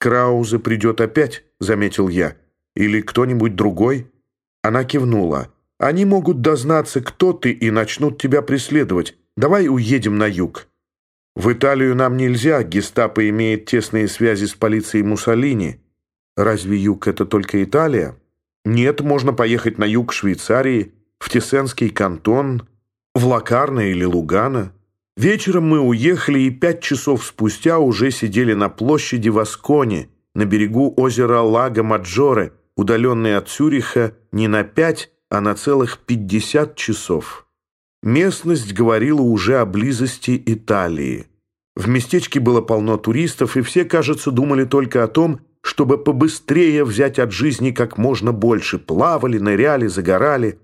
«Краузе придет опять», — заметил я. «Или кто-нибудь другой?» Она кивнула. «Они могут дознаться, кто ты, и начнут тебя преследовать. Давай уедем на юг». «В Италию нам нельзя, гестапо имеет тесные связи с полицией Муссолини». «Разве юг — это только Италия?» «Нет, можно поехать на юг Швейцарии, в Тесенский кантон, в Локарно или Лугано». Вечером мы уехали и 5 часов спустя уже сидели на площади в Асконе, на берегу озера Лаго-Маджоре, удаленной от Цюриха не на 5, а на целых 50 часов. Местность говорила уже о близости Италии. В местечке было полно туристов, и все, кажется, думали только о том, чтобы побыстрее взять от жизни как можно больше. Плавали, ныряли, загорали.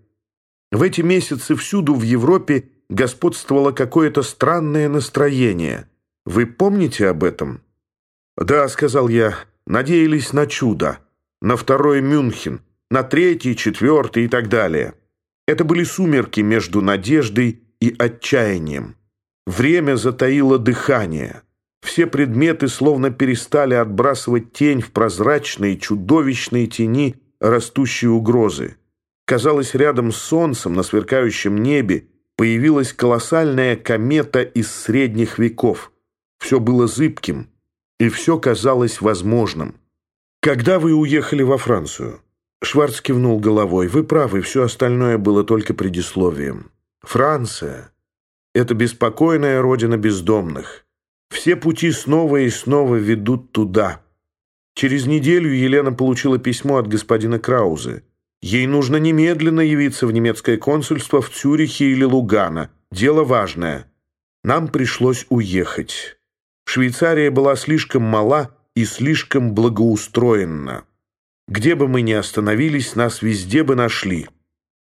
В эти месяцы всюду в Европе господствовало какое-то странное настроение. Вы помните об этом? «Да», — сказал я, — «надеялись на чудо, на второй Мюнхен, на третий, четвертый и так далее». Это были сумерки между надеждой и отчаянием. Время затаило дыхание. Все предметы словно перестали отбрасывать тень в прозрачные, чудовищные тени растущей угрозы. Казалось, рядом с солнцем на сверкающем небе появилась колоссальная комета из средних веков. Все было зыбким, и все казалось возможным. «Когда вы уехали во Францию?» Шварц кивнул головой. «Вы правы, все остальное было только предисловием. Франция — это беспокойная родина бездомных. Все пути снова и снова ведут туда». Через неделю Елена получила письмо от господина Краузе. Ей нужно немедленно явиться в немецкое консульство в Цюрихе или Лугано. Дело важное. Нам пришлось уехать. Швейцария была слишком мала и слишком благоустроена. Где бы мы ни остановились, нас везде бы нашли.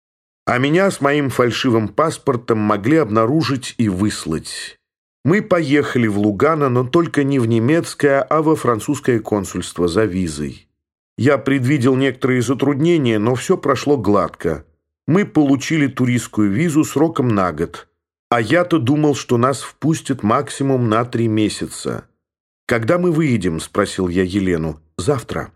А меня с моим фальшивым паспортом могли обнаружить и выслать. Мы поехали в Лугано, но только не в немецкое, а во французское консульство за визой. Я предвидел некоторые затруднения, но все прошло гладко. Мы получили туристскую визу сроком на год. А я-то думал, что нас впустят максимум на 3 месяца. «Когда мы выедем?» – спросил я Елену. «Завтра».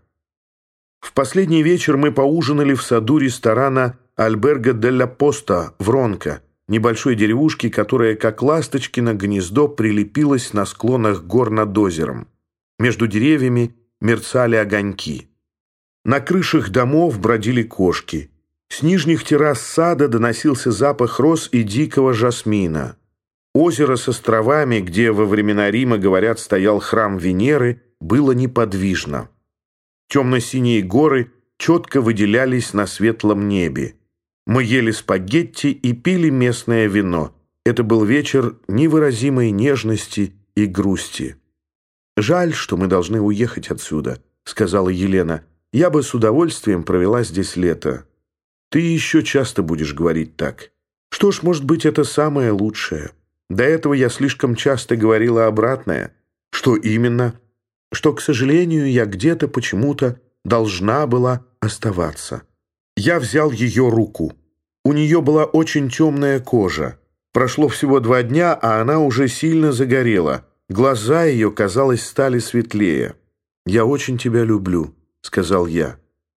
В последний вечер мы поужинали в саду ресторана «Альберго делла Поста» в Ронко, небольшой деревушке, которая, как ласточкино гнездо, прилепилась на склонах гор над озером. Между деревьями мерцали огоньки. На крышах домов бродили кошки. С нижних террас сада доносился запах роз и дикого жасмина. Озеро с островами, где во времена Рима, говорят, стоял храм Венеры, было неподвижно. Темно-синие горы четко выделялись на светлом небе. Мы ели спагетти и пили местное вино. Это был вечер невыразимой нежности и грусти. «Жаль, что мы должны уехать отсюда», — сказала Елена. «Я бы с удовольствием провела здесь лето». «Ты еще часто будешь говорить так». «Что ж, может быть, это самое лучшее. До этого я слишком часто говорила обратное». «Что именно?» «Что, к сожалению, я где-то почему-то должна была оставаться». Я взял ее руку. У нее была очень темная кожа. Прошло всего 2 дня, а она уже сильно загорела. Глаза ее, казалось, стали светлее. «Я очень тебя люблю», — сказал я.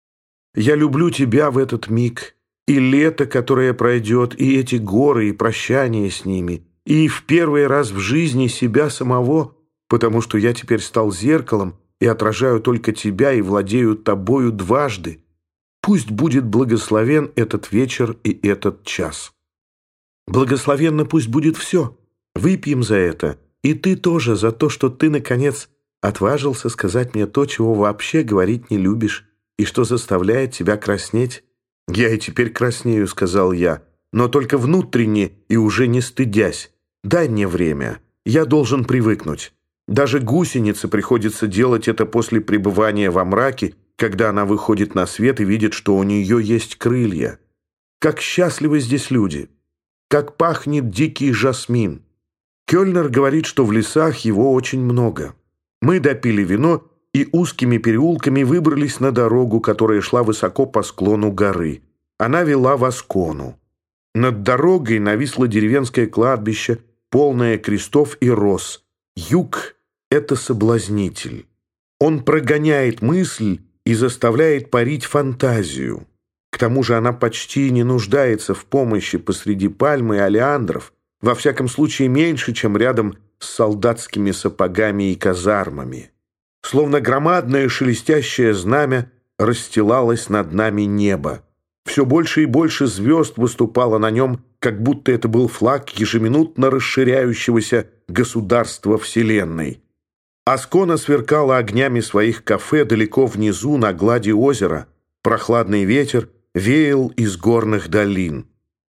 «Я люблю тебя в этот миг, и лето, которое пройдет, и эти горы, и прощание с ними, и в первый раз в жизни себя самого, потому что я теперь стал зеркалом и отражаю только тебя и владею тобою дважды. Пусть будет благословен этот вечер и этот час. Благословенно пусть будет все. Выпьем за это, и ты тоже за то, что ты, наконец, отважился сказать мне то, чего вообще говорить не любишь, и что заставляет тебя краснеть». «Я и теперь краснею», — сказал я, «но только внутренне и уже не стыдясь. Дай мне время, я должен привыкнуть. Даже гусенице приходится делать это после пребывания во мраке, когда она выходит на свет и видит, что у нее есть крылья. Как счастливы здесь люди! Как пахнет дикий жасмин! Кёльнер говорит, что в лесах его очень много. Мы допили вино и узкими переулками выбрались на дорогу, которая шла высоко по склону горы. Она вела в Аскону. Над дорогой нависло деревенское кладбище, полное крестов и роз. Юг — это соблазнитель. Он прогоняет мысль и заставляет парить фантазию. К тому же она почти не нуждается в помощи посреди пальмы и олеандров, во всяком случае меньше, чем рядом с солдатскими сапогами и казармами. Словно громадное шелестящее знамя расстилалось над нами небо. Все больше и больше звезд выступало на нем, как будто это был флаг ежеминутно расширяющегося государства Вселенной. Аскона сверкала огнями своих кафе далеко внизу на глади озера. Прохладный ветер веял из горных долин.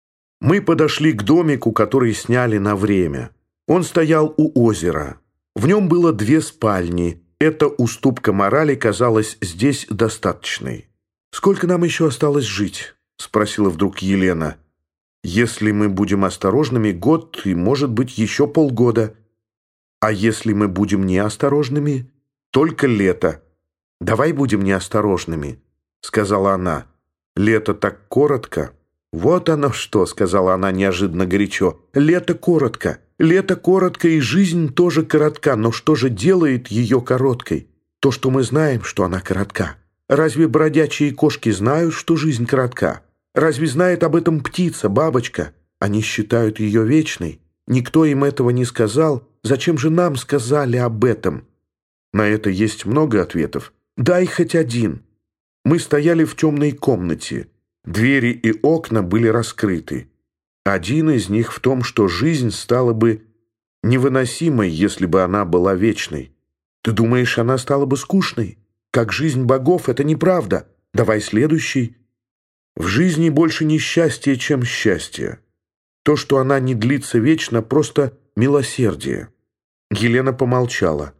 Мы подошли к домику, который сняли на время. Он стоял у озера. В нем было 2 спальни. Эта уступка морали казалась здесь достаточной. «Сколько нам еще осталось жить?» — спросила вдруг Елена. «Если мы будем осторожными, год и, может быть, еще полгода. А если мы будем неосторожными, только лето. Давай будем неосторожными», — сказала она. «Лето так коротко». «Вот оно что», — сказала она неожиданно горячо. «Лето коротко. Лето коротко, и жизнь тоже коротка. Но что же делает ее короткой? То, что мы знаем, что она коротка. Разве бродячие кошки знают, что жизнь коротка? Разве знает об этом птица, бабочка? Они считают ее вечной. Никто им этого не сказал. Зачем же нам сказали об этом?» На это есть много ответов. Дай хоть один. Мы стояли в темной комнате. Двери и окна были раскрыты. Один из них в том, что жизнь стала бы невыносимой, если бы она была вечной. Ты думаешь, она стала бы скучной? Как жизнь богов, это неправда. Давай следующий. В жизни больше несчастья, чем счастье. То, что она не длится вечно, просто милосердие. Елена помолчала.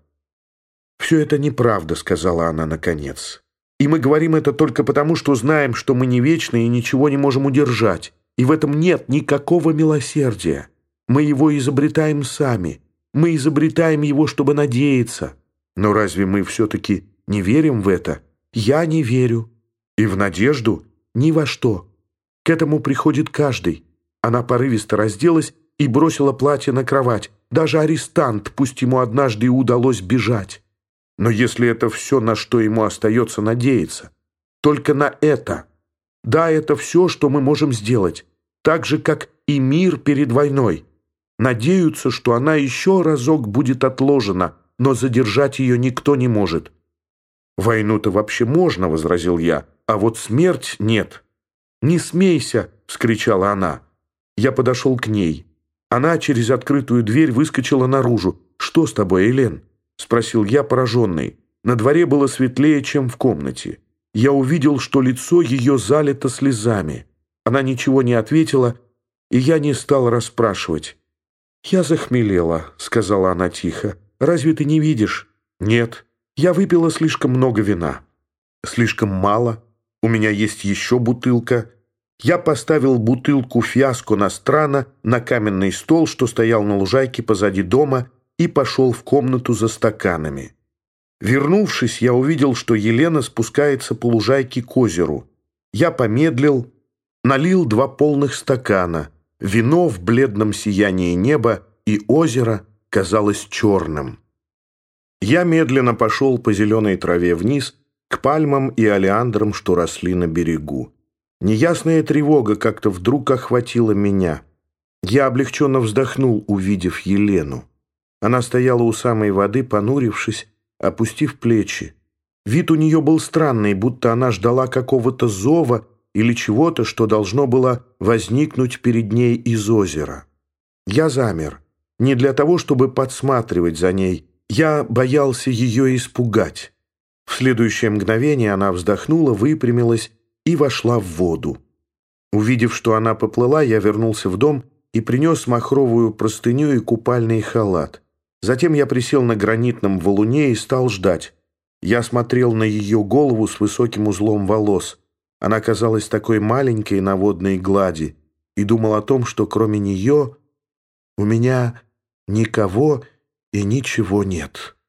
«Все это неправда», — сказала она наконец. «И мы говорим это только потому, что знаем, что мы не вечны и ничего не можем удержать. И в этом нет никакого милосердия. Мы его изобретаем сами. Мы изобретаем его, чтобы надеяться. Но разве мы все-таки не верим в это? Я не верю. И в надежду? Ни во что. К этому приходит каждый». Она порывисто разделась и бросила платье на кровать. Даже арестант, пусть ему однажды и удалось бежать. Но если это все, на что ему остается надеяться, только на это. Да, это все, что мы можем сделать. Так же, как и мир перед войной. Надеются, что она еще разок будет отложена, но задержать ее никто не может. «Войну-то вообще можно», — возразил я, — «а вот смерть нет». «Не смейся», — вскричала она. Я подошел к ней. Она через открытую дверь выскочила наружу. «Что с тобой, Элен?» — спросил я, пораженный. На дворе было светлее, чем в комнате. Я увидел, что лицо ее залито слезами. Она ничего не ответила, и я не стал расспрашивать. «Я захмелела», — сказала она тихо. «Разве ты не видишь?» «Нет. Я выпила слишком много вина». «Слишком мало. У меня есть еще бутылка». Я поставил бутылку фиаско Нострано на каменный стол, что стоял на лужайке позади дома, и пошел в комнату за стаканами. Вернувшись, я увидел, что Елена спускается по лужайке к озеру. Я помедлил, налил 2 полных стакана. Вино в бледном сиянии неба и озеро казалось черным. Я медленно пошел по зеленой траве вниз, к пальмам и олеандрам, что росли на берегу. Неясная тревога как-то вдруг охватила меня. Я облегченно вздохнул, увидев Елену. Она стояла у самой воды, понурившись, опустив плечи. Вид у нее был странный, будто она ждала какого-то зова или чего-то, что должно было возникнуть перед ней из озера. Я замер. Не для того, чтобы подсматривать за ней. Я боялся ее испугать. В следующее мгновение она вздохнула, выпрямилась и вошла в воду. Увидев, что она поплыла, я вернулся в дом и принес махровую простыню и купальный халат. Затем я присел на гранитном валуне и стал ждать. Я смотрел на ее голову с высоким узлом волос. Она казалась такой маленькой на водной глади, и думал о том, что кроме нее у меня никого и ничего нет.